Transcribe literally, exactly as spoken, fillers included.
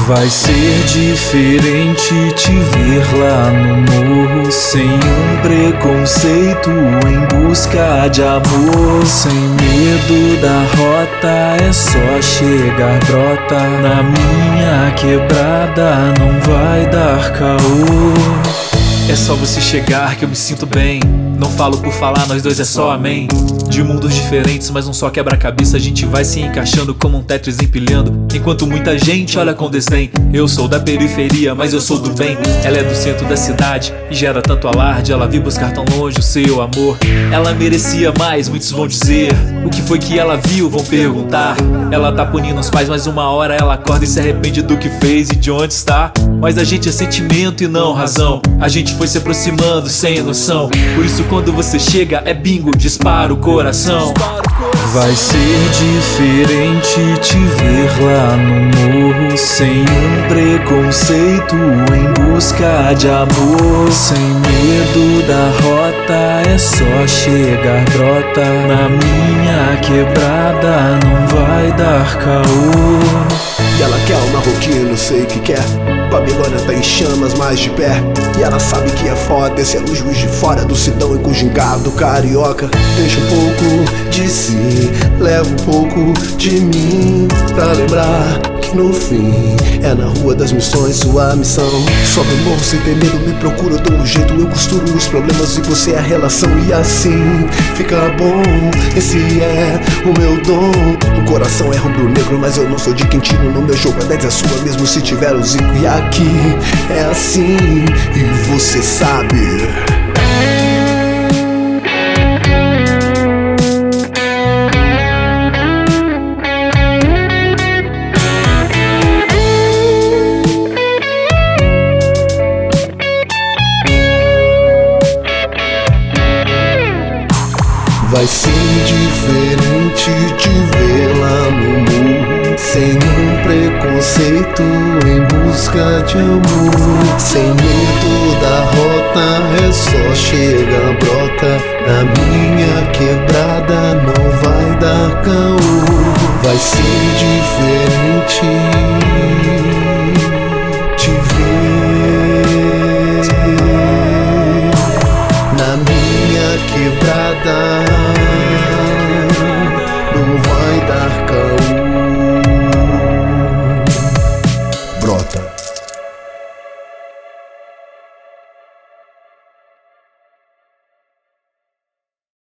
Vai ser diferente te ver lá no morro, sem um preconceito, em busca de amor. Sem medo da rota, é só chegar, brota. Na minha quebrada não vai dar caô. É só você chegar que eu me sinto bem. Não falo por falar, nós dois é só amém. De mundos diferentes, mas um só quebra-cabeça. A gente vai se encaixando como um Tetris empilhando, enquanto muita gente olha com desdém. Eu sou da periferia, mas eu sou do bem. Ela é do centro da cidade e gera tanto alarde. Ela veio buscar tão longe o seu amor. Ela merecia mais, muitos vão dizer. O que foi que ela viu, vão perguntar. Ela tá punindo os pais, mas uma hora ela acorda e se arrepende do que fez e de onde está. Mas a gente é sentimento e não razão. A gente foi se aproximando sem noção. Por isso quando você chega é bingo, dispara o coração. Vai ser diferente te ver lá no morro, sem um preconceito, em busca de amor. Sem medo da rota, é só chegar, brota. Na minha quebrada não vai dar caô. E ela quer um marroquino, sei que quer. Babilônia tá em chamas, mais de pé. E ela sabe que é foda, esse é o juiz de fora do Sidão e com gingado carioca. Deixa um pouco de si, leva um pouco de mim, pra lembrar que no fim é na rua das missões sua missão. Sobe o morro sem ter medo, me procura, eu dou um jeito. Eu costuro os problemas e você é a relação. E assim fica bom, esse é o meu dom. O coração é rubro-negro, mas eu não sou de quem tiro. No meu jogo a dez é sua, mesmo se tiver o Zico. E aqui é assim, e você sabe. Vai ser diferente te ver lá no morro, sem um preconceito, em busca de amor. Sem medo da rota, é só chegar, brota. Na minha quebrada não vai dar caô. Vai ser diferente te ver na minha quebrada.